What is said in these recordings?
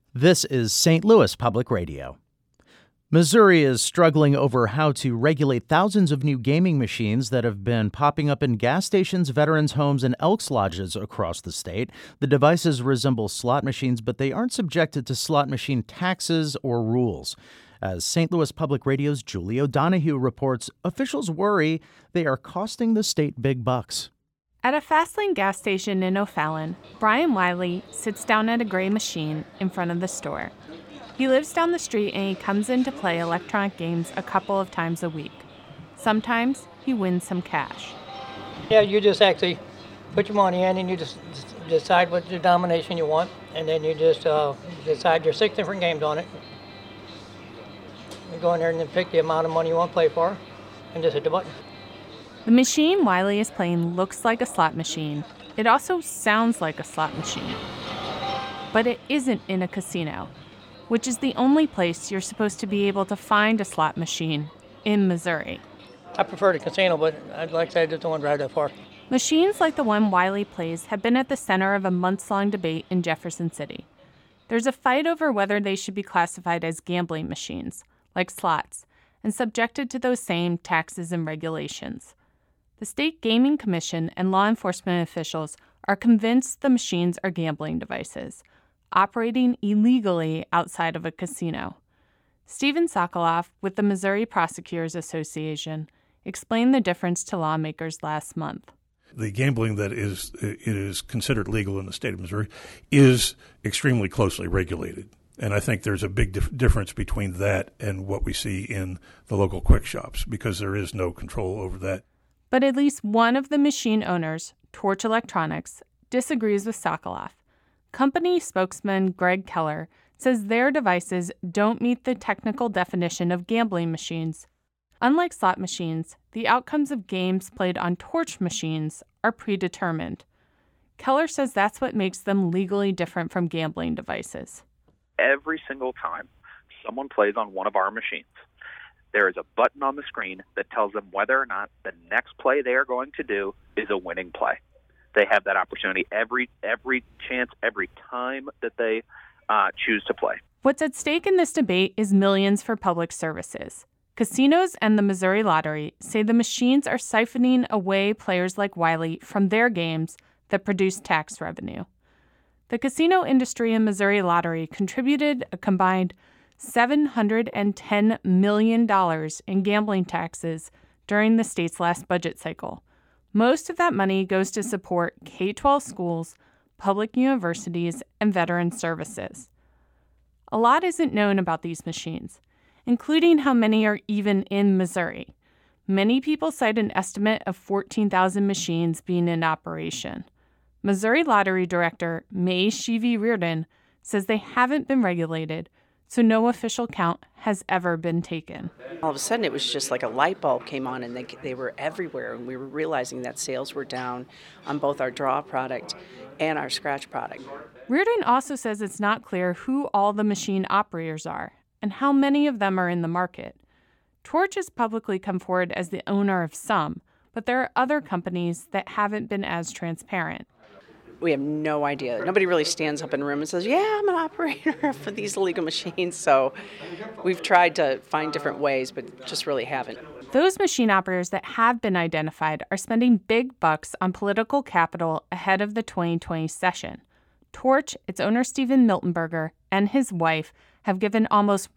This is St. Louis Public Radio. Missouri is struggling over how to regulate thousands of new gaming machines that have been popping up in gas stations, veterans' homes, and Elks Lodges across the state. The devices resemble slot machines, but they aren't subjected to slot machine taxes or rules. As St. Louis Public Radio's Julie O'Donoghue reports, officials worry they are costing the state big bucks. At a Fastlane gas station in O'Fallon, Brian Wiley sits down at a gray machine in front of the store. He lives down the street and he comes in to play electronic games a couple of times a week. Sometimes he wins some cash. Yeah, you just actually put your money in and you just decide what denomination you want, and then you just decide your 6 different games on it. You go in there and then pick the amount of money you want to play for and just hit the button. The machine Wiley is playing looks like a slot machine. It also sounds like a slot machine. But it isn't in a casino, which is the only place you're supposed to be able to find a slot machine in Missouri. I prefer the casino, but I'd like to say I just don't want to drive that far. Machines like the one Wiley plays have been at the center of a months-long debate in Jefferson City. There's a fight over whether they should be classified as gambling machines, like slots, and subjected to those same taxes and regulations. The State Gaming Commission and law enforcement officials are convinced the machines are gambling devices, operating illegally outside of a casino. Stephen Sokoloff with the Missouri Prosecutors Association explained the difference to lawmakers last month. The gambling that is considered legal in the state of Missouri is extremely closely regulated. And I think there's a big difference between that and what we see in the local quick shops, because there is no control over that. But at least one of the machine owners, Torch Electronics, disagrees with Sokoloff. Company spokesman Greg Keller says their devices don't meet the technical definition of gambling machines. Unlike slot machines, the outcomes of games played on Torch machines are predetermined. Keller says that's what makes them legally different from gambling devices. Every single time someone plays on one of our machines, there is a button on the screen that tells them whether or not the next play they are going to do is a winning play. They have that opportunity every chance, every time that they choose to play. What's at stake in this debate is millions for public services. Casinos and the Missouri Lottery say the machines are siphoning away players like Wiley from their games that produce tax revenue. The casino industry and Missouri Lottery contributed a combined $710 million in gambling taxes during the state's last budget cycle. Most of that money goes to support K-12 schools, public universities, and veteran services. A lot isn't known about these machines, including how many are even in Missouri. Many people cite an estimate of 14,000 machines being in operation. Missouri Lottery Director May Sheevy-Reardon says they haven't been regulated, so no official count has ever been taken. All of a sudden, it was just like a light bulb came on, and they were everywhere, and we were realizing that sales were down on both our draw product and our scratch product. Reardon also says it's not clear who all the machine operators are and how many of them are in the market. Torch has publicly come forward as the owner of some, but there are other companies that haven't been as transparent. We have no idea. Nobody really stands up in a room and says, yeah, I'm an operator for these illegal machines. So we've tried to find different ways, but just really haven't. Those machine operators that have been identified are spending big bucks on political capital ahead of the 2020 session. Torch, its owner Stephen Miltenberger, and his wife have given almost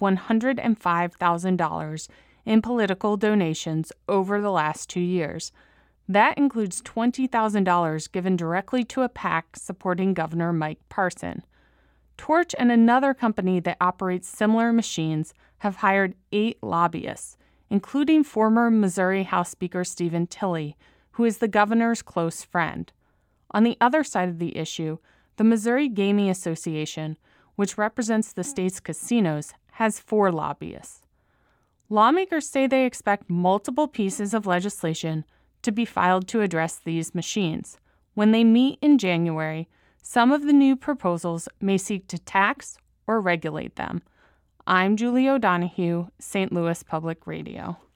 $105,000 in political donations over the last 2 years. That includes $20,000 given directly to a PAC supporting Governor Mike Parson. Torch and another company that operates similar machines have hired 8 lobbyists, including former Missouri House Speaker Stephen Tilley, who is the governor's close friend. On the other side of the issue, the Missouri Gaming Association, which represents the state's casinos, has 4 lobbyists. Lawmakers say they expect multiple pieces of legislation to be filed to address these machines. When they meet in January, some of the new proposals may seek to tax or regulate them. I'm Julie O'Donoghue, St. Louis Public Radio.